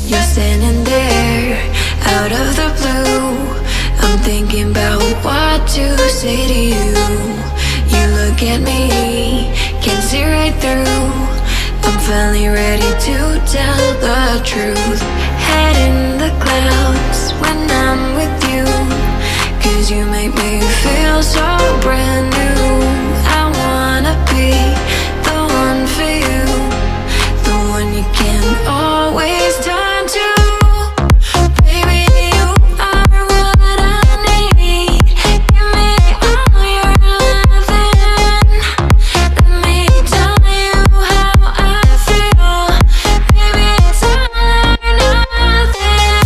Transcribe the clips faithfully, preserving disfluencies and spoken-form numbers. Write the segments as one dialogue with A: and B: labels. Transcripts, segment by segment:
A: You're standing there, out of the blue. I'm thinking about what to say to you. You look at me, can see right through. I'm finally ready to tell the truth. Head in the clouds when I'm with you, 'cause you make me feel so brand new. I wanna be the one for you, the one you can always turn to. Baby, you are what I need. Give me all your loving. Let me tell you how I feel. Baby, it's all or nothing.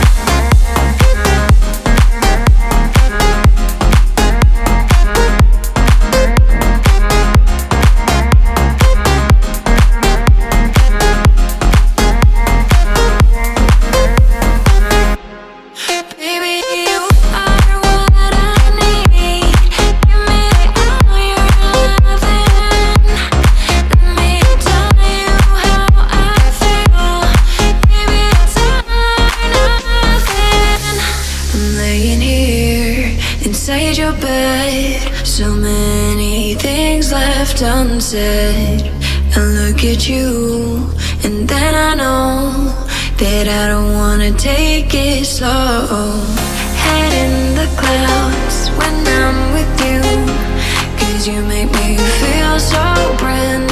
A: Baby, you are what I need. Give me all your loving. Let me tell you how I feel. Baby, it's all or nothing. I'm laying here inside your bed, so many things left unsaid. I look at you, and then I know that I don't wanna take it slow. Head in the clouds when I'm with you, 'cause you make me feel so brand